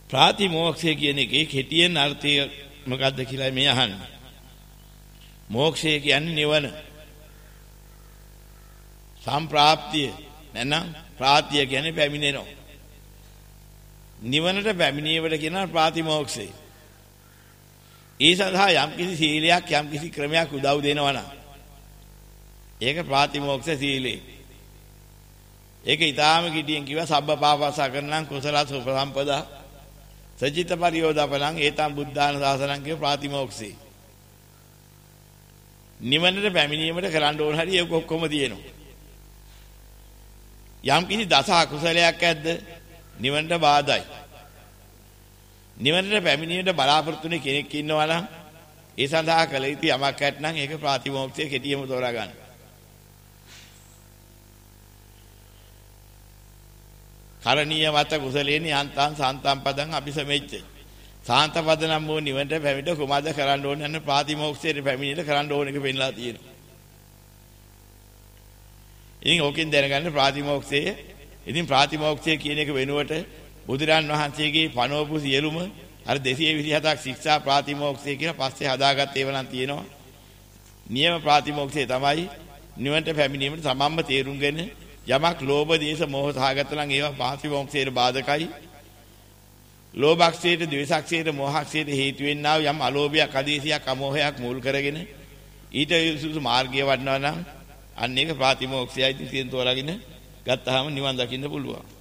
ප්‍රාතිමෝක්ෂය කියන එකේ කෙටියෙන් අර්ථය මොකක්ද කියලා මේ අහන්නේ. මෝක්ෂය කියන්නේ නිවන. සම්ප්‍රාප්තිය නැත්නම් ප්‍රාත්‍ය කියන්නේ පැමිණෙනවා. නිවනට පැමිණීමට කියනවා ප්‍රාතිමෝක්ෂය. ඒ සඳහා යම්කිසි සීලයක් යම්කිසි ක්‍රමයක් උදව් දෙනවා නම් ඒක ප්‍රාතිමෝක්ෂ සීලය. ඒක ඊටාම කිටියෙන් කිව්වා සබ්බ පාපසකරණං කුසලස් උපසම්පදා සචිත්ත පරියෝදාපලං ඒතම් බුද්ධාන සාසනං කිය ප්‍රාතිමෝක්ෂේ. නිවනට පැමිණීමට කරන්න ඕන හරිය ඒක ඔක්කොම තියෙනවා. යම්කිසි දස අකුසලයක් ඇද්ද නිවනට බාධායි. නිවනට පැමිණීමට බලාපොරොත්තු වෙන කෙනෙක් ඉන්නවා නම් ඒ සඳහා කළ යුතු යමක් ඇත්නම් ඒක ප්‍රාතිමෝක්ෂයේ කෙටියෙම තෝරා ගන්න. කරණීය වත කුසලේනි යන්තං සාන්තං පදං අபிසමෙච්ච. සාන්ත පද නම් වූ නිවනට පැමිණ කුමද කරන්න ඕනේ යන ප්‍රාතිමෝක්ෂයේ පැමිණිලා කරන්න ඕන එක පෙන්නලා තියෙනවා. ඉතින් ඕකෙන් දැනගන්න ප්‍රාතිමෝක්ෂයේ ඉතින් ප්‍රාතිමෝක්ෂය කියන එක වෙනුවට බුදුරන් වහන්සේගේ පනවපු සියලුම අර 227ක් ශික්ෂා ප්‍රාතිමෝක්ෂය කියලා පස්සේ හදාගත්ත ඒවා නම් තියෙනවා. නියම ප්‍රාතිමෝක්ෂය තමයි නිවනට පැමිණීමට සමම්ම තේරුම්ගෙන යමක් ලෝභ දේශ මොහ සහගත නම් ඒවා ප්‍රාතිමෝක්ෂයට බාධකයි. ලෝභක්ෂයට ද්වේෂක්ෂයට මොහක්ෂයට හේතු වෙන්නා යම් අලෝභයක් අදේශයක් අමෝහයක් මුල් කරගෙන ඊට සුසු මාර්ගය වඩනවා නම් අන්න ඒක ප්‍රාතිමෝක්ෂයයි. ඉතින් තෝරාගෙන ගත්තාම නිවන් දකින්න පුළුවන්.